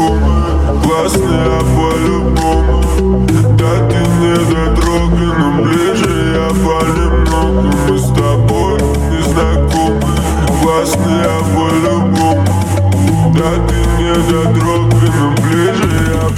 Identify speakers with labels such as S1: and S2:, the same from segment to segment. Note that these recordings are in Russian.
S1: незнакомая, классная по-любому. Да ты не дотрогай, но ближе я понемногу. Мы с тобой незнакомые, классная по-любому. Да ты не дотрогай, но ближе я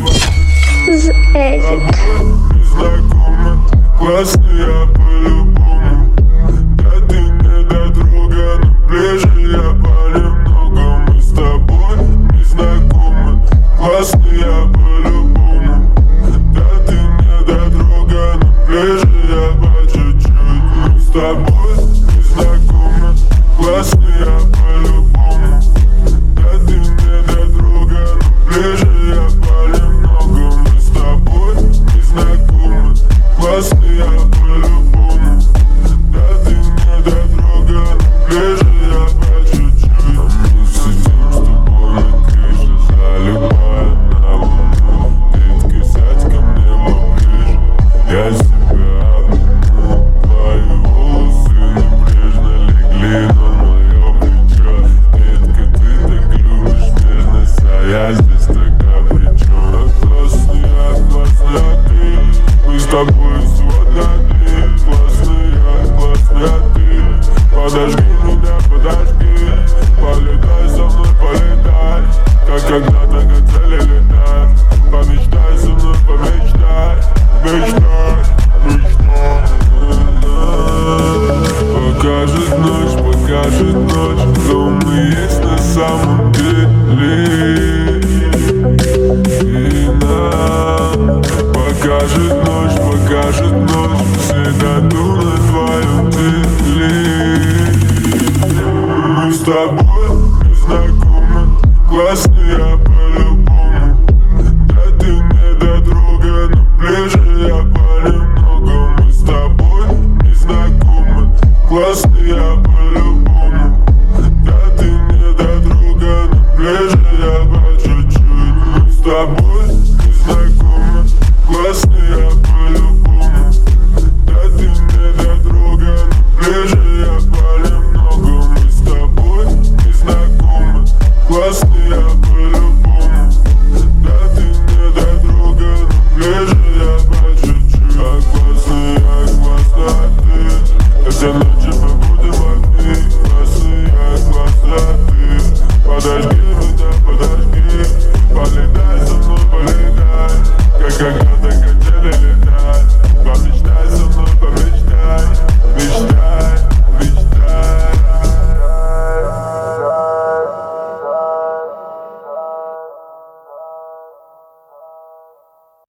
S1: незнакомая, классная по-любому. Да ты не дотрогай, но ближе я понемногу. Мы с тобой незнакомы, классные по-любому. Да ты не дотрогай, но ближе я по чуть-чуть. Мы с тобой незнакомы, классные по-любому. Да ты не дотрогай, но ближе я понемногу. Мы с тобой незнакомы, классные по-любому. Да ты не дотрогай, но ближе я по чуть-чуть. А мы сидим с тобой на крыше, залипая на луну. Детка, сядь ко мне поближе, я себя обниму. Твои волосы небрежно легли на мое плечо. Детка, ты так любишь нежность, а я здесь тогда при чем? Классная ты, мы с тобой сегодня ты. Классная ты, подожди меня, подожди. Полетай со мной, полетай, как когда-то хотели летать. Помечтай со мной, помечтай, мечтай, мечтай. Покажет ночь, кто мы есть на самом деле. И нам покажет ночь, всегда ду на твоем теле. Мы с тобой незнакомы, классные по-любому. Да ты не дотрогай, но ближе я понемногу. Мы с тобой незнакомы, классные по-любому. Да ты не дотрогай, но ближе